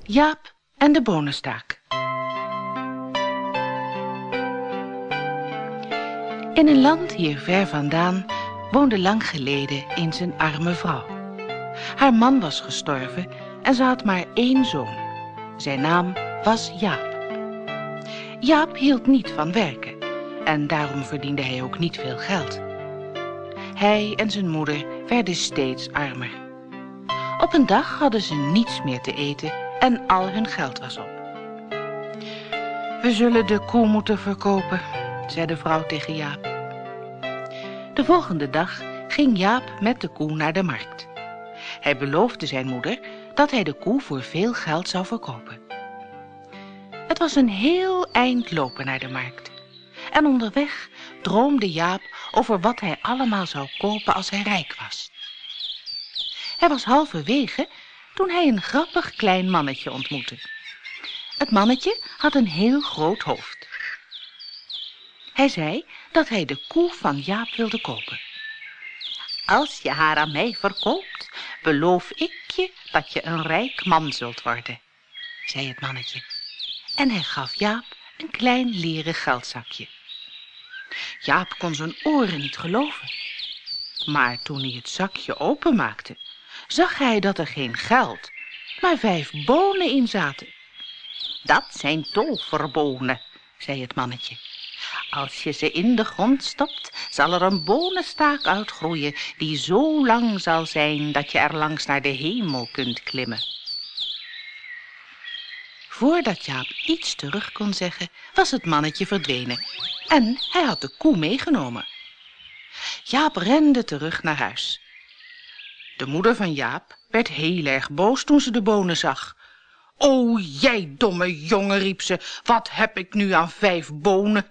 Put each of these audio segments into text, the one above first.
Jaap en de bonenstaak. In een land hier ver vandaan woonde lang geleden eens een arme vrouw. Haar man was gestorven en ze had maar 1 zoon. Zijn naam was Jaap. Jaap hield niet van werken en daarom verdiende hij ook niet veel geld. Hij en zijn moeder werden steeds armer. Op een dag hadden ze niets meer te eten en al hun geld was op. We zullen de koe moeten verkopen, zei de vrouw tegen Jaap. De volgende dag ging Jaap met de koe naar de markt. Hij beloofde zijn moeder dat hij de koe voor veel geld zou verkopen. Het was een heel eind lopen naar de markt. En onderweg droomde Jaap over wat hij allemaal zou kopen als hij rijk was. Hij was halverwege toen hij een grappig klein mannetje ontmoette. Het mannetje had een heel groot hoofd. Hij zei dat hij de koe van Jaap wilde kopen. Als je haar aan mij verkoopt, beloof ik je dat je een rijk man zult worden, zei het mannetje. En hij gaf Jaap een klein leren geldzakje. Jaap kon zijn oren niet geloven. Maar toen hij het zakje openmaakte, zag hij dat er geen geld, maar 5 bonen in zaten. Dat zijn toverbonen, zei het mannetje. Als je ze in de grond stopt, zal er een bonenstaak uitgroeien die zo lang zal zijn dat je er langs naar de hemel kunt klimmen. Voordat Jaap iets terug kon zeggen, was het mannetje verdwenen en hij had de koe meegenomen. Jaap rende terug naar huis. De moeder van Jaap werd heel erg boos toen ze de bonen zag. O, jij domme jongen, riep ze, wat heb ik nu aan 5 bonen?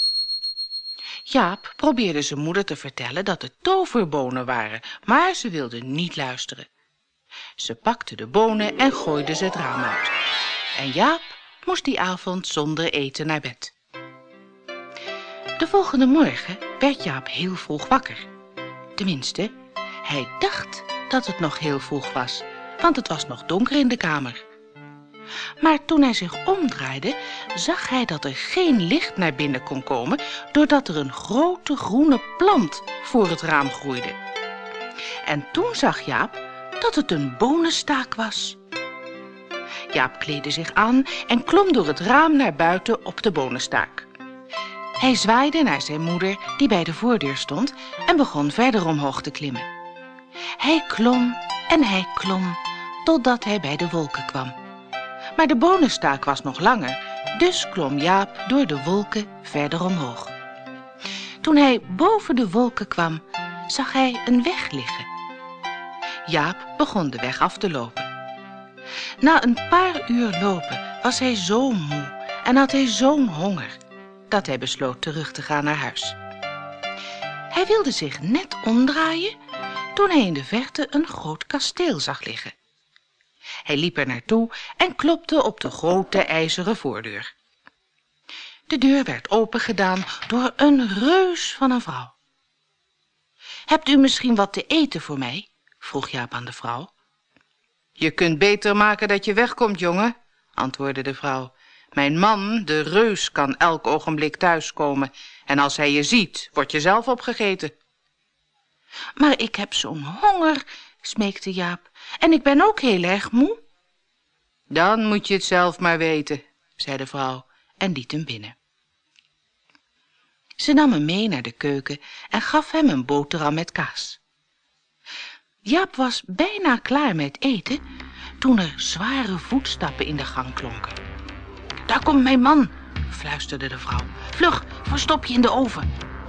Jaap probeerde zijn moeder te vertellen dat het toverbonen waren, maar ze wilde niet luisteren. Ze pakte de bonen en gooide ze het raam uit. En Jaap moest die avond zonder eten naar bed. De volgende morgen werd Jaap heel vroeg wakker. Tenminste, hij dacht dat het nog heel vroeg was, want het was nog donker in de kamer. Maar toen hij zich omdraaide, zag hij dat er geen licht naar binnen kon komen, doordat er een grote groene plant voor het raam groeide. En toen zag Jaap dat het een bonenstaak was. Jaap kleedde zich aan en klom door het raam naar buiten op de bonenstaak. Hij zwaaide naar zijn moeder, die bij de voordeur stond, en begon verder omhoog te klimmen. Hij klom, totdat hij bij de wolken kwam. Maar de bonenstaak was nog langer, dus klom Jaap door de wolken verder omhoog. Toen hij boven de wolken kwam, zag hij een weg liggen. Jaap begon de weg af te lopen. Na een paar uur lopen was hij zo moe en had hij zo'n honger, dat hij besloot terug te gaan naar huis. Hij wilde zich net omdraaien toen hij in de verte een groot kasteel zag liggen. Hij liep er naartoe en klopte op de grote ijzeren voordeur. De deur werd opengedaan door een reus van een vrouw. Hebt u misschien wat te eten voor mij? Vroeg Jaap aan de vrouw. Je kunt beter maken dat je wegkomt, jongen, antwoordde de vrouw. Mijn man, de reus, kan elk ogenblik thuiskomen en als hij je ziet, word je zelf opgegeten. Maar ik heb zo'n honger, smeekte Jaap, en ik ben ook heel erg moe. Dan moet je het zelf maar weten, zei de vrouw en liet hem binnen. Ze nam hem mee naar de keuken en gaf hem een boterham met kaas. Jaap was bijna klaar met eten toen er zware voetstappen in de gang klonken. Daar komt mijn man, fluisterde de vrouw. Vlug, verstop je in de oven.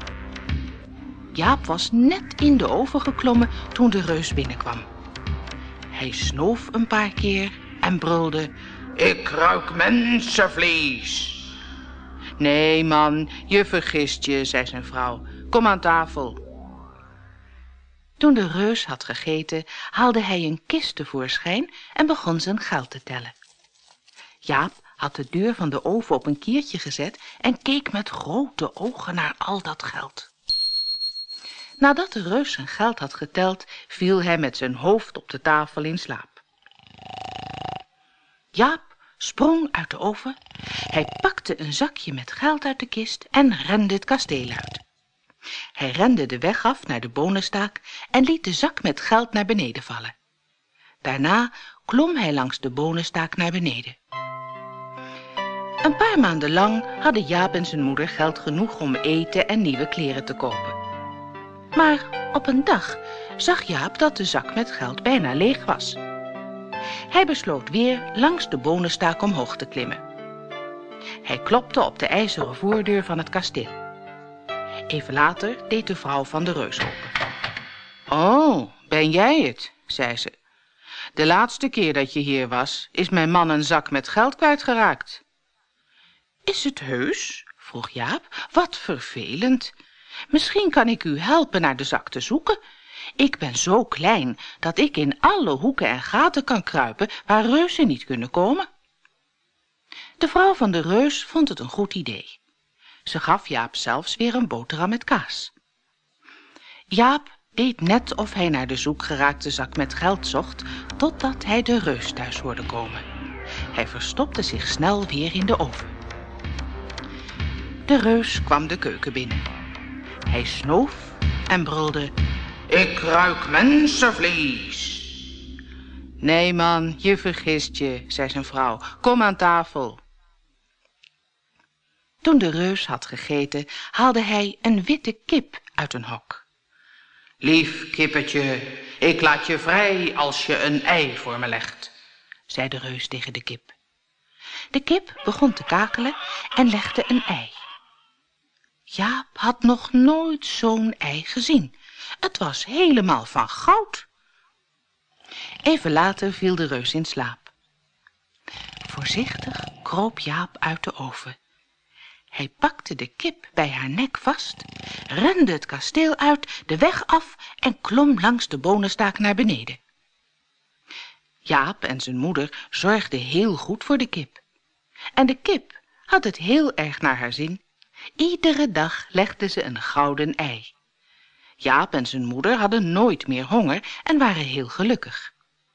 Jaap was net in de oven geklommen toen de reus binnenkwam. Hij snoof een paar keer en brulde: Ik ruik mensenvlees. Nee, man, je vergist je, zei zijn vrouw. Kom aan tafel. Toen de reus had gegeten, haalde hij een kist tevoorschijn en begon zijn geld te tellen. Jaap had de deur van de oven op een kiertje gezet en keek met grote ogen naar al dat geld. Nadat de reus zijn geld had geteld, viel hij met zijn hoofd op de tafel in slaap. Jaap sprong uit de oven. Hij pakte een zakje met geld uit de kist en rende het kasteel uit. Hij rende de weg af naar de bonenstaak en liet de zak met geld naar beneden vallen. Daarna klom hij langs de bonenstaak naar beneden. Een paar maanden lang hadden Jaap en zijn moeder geld genoeg om eten en nieuwe kleren te kopen. Maar op een dag zag Jaap dat de zak met geld bijna leeg was. Hij besloot weer langs de bonenstaak omhoog te klimmen. Hij klopte op de ijzeren voordeur van het kasteel. Even later deed de vrouw van de reus open. "Oh, ben jij het?" zei ze. "De laatste keer dat je hier was, is mijn man een zak met geld kwijtgeraakt." "Is het heus?" vroeg Jaap. "Wat vervelend. Misschien kan ik u helpen naar de zak te zoeken. Ik ben zo klein dat ik in alle hoeken en gaten kan kruipen waar reuzen niet kunnen komen." De vrouw van de reus vond het een goed idee. Ze gaf Jaap zelfs weer een boterham met kaas. Jaap deed net of hij naar de zoekgeraakte zak met geld zocht, totdat hij de reus thuis hoorde komen. Hij verstopte zich snel weer in de oven. De reus kwam de keuken binnen. Hij snoof en brulde: "Ik ruik mensenvlees." "Nee man, je vergist je," zei zijn vrouw. "Kom aan tafel." Toen de reus had gegeten, haalde hij een witte kip uit een hok. "Lief kippetje, ik laat je vrij als je een ei voor me legt," zei de reus tegen de kip. De kip begon te kakelen en legde een ei. Jaap had nog nooit zo'n ei gezien. Het was helemaal van goud. Even later viel de reus in slaap. Voorzichtig kroop Jaap uit de oven. Hij pakte de kip bij haar nek vast, rende het kasteel uit, de weg af en klom langs de bonenstaak naar beneden. Jaap en zijn moeder zorgden heel goed voor de kip. En de kip had het heel erg naar haar zin. Iedere dag legde ze een gouden ei. Jaap en zijn moeder hadden nooit meer honger en waren heel gelukkig.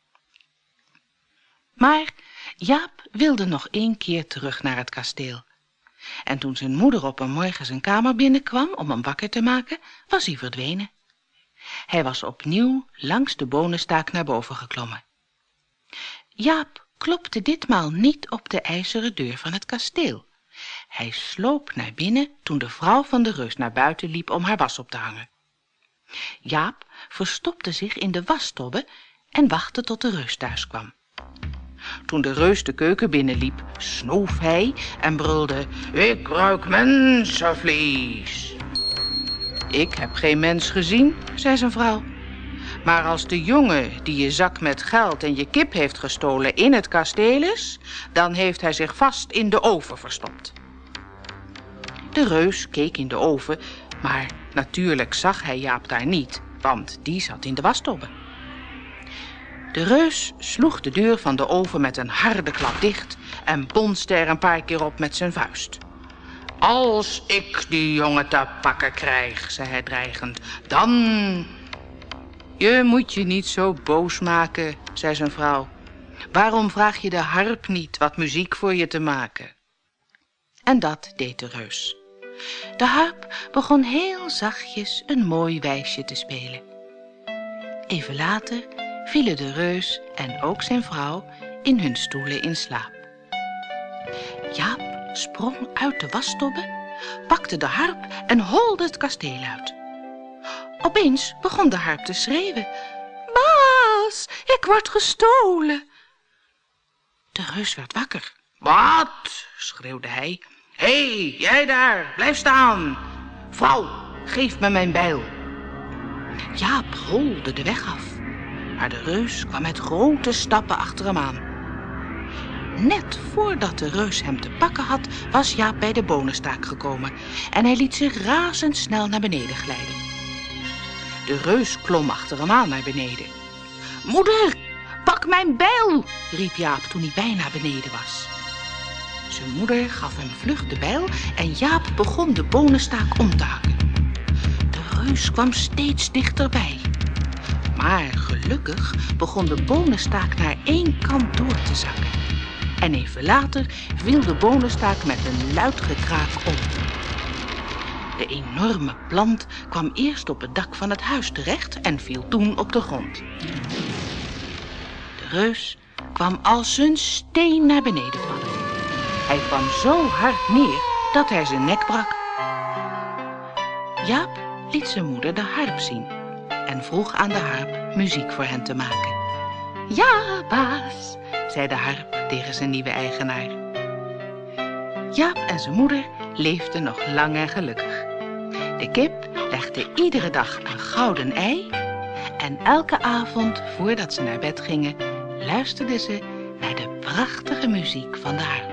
Maar Jaap wilde nog 1 keer terug naar het kasteel. En toen zijn moeder op een morgen zijn kamer binnenkwam om hem wakker te maken, was hij verdwenen. Hij was opnieuw langs de bonenstaak naar boven geklommen. Jaap klopte ditmaal niet op de ijzeren deur van het kasteel. Hij sloop naar binnen toen de vrouw van de reus naar buiten liep om haar was op te hangen. Jaap verstopte zich in de wastobbe en wachtte tot de reus thuis kwam. Toen de reus de keuken binnenliep, snoof hij en brulde: "Ik ruik mensenvlees." "Ik heb geen mens gezien," zei zijn vrouw. "Maar als de jongen die je zak met geld en je kip heeft gestolen in het kasteel is, dan heeft hij zich vast in de oven verstopt." De reus keek in de oven, maar natuurlijk zag hij Jaap daar niet, want die zat in de wastobbe. De reus sloeg de deur van de oven met een harde klap dicht en bonste er een paar keer op met zijn vuist. "Als ik die jongen te pakken krijg," zei hij dreigend, "dan..." "Je moet je niet zo boos maken," zei zijn vrouw. "Waarom vraag je de harp niet wat muziek voor je te maken?" En dat deed de reus. De harp begon heel zachtjes een mooi wijsje te spelen. Even later vielen de reus en ook zijn vrouw in hun stoelen in slaap. Jaap sprong uit de wastobbe, pakte de harp en holde het kasteel uit. Opeens begon de harp te schreeuwen: "Baas, ik word gestolen!" De reus werd wakker. "Wat?" schreeuwde hij. "Hé, jij daar, blijf staan! Vrouw, geef me mijn bijl!" Jaap holde de weg af, maar de reus kwam met grote stappen achter hem aan. Net voordat de reus hem te pakken had, was Jaap bij de bonenstaak gekomen en hij liet zich razendsnel naar beneden glijden. De reus klom achter hem aan naar beneden. "Moeder, pak mijn bijl!" riep Jaap toen hij bijna beneden was. Zijn moeder gaf hem vlug de bijl en Jaap begon de bonenstaak om te hakken. De reus kwam steeds dichterbij. Maar gelukkig begon de bonenstaak naar één kant door te zakken. en even later viel de bonenstaak met een luid gekraak om. De enorme plant kwam eerst op het dak van het huis terecht en viel toen op de grond. De reus kwam als een steen naar beneden vallen. Hij kwam zo hard neer dat hij zijn nek brak. Jaap liet zijn moeder de harp zien en vroeg aan de harp muziek voor hen te maken. Ja, baas, zei de harp tegen zijn nieuwe eigenaar. Jaap en zijn moeder leefden nog lang en gelukkig. De kip legde iedere dag een gouden ei en elke avond voordat ze naar bed gingen luisterden ze naar de prachtige muziek van de harp.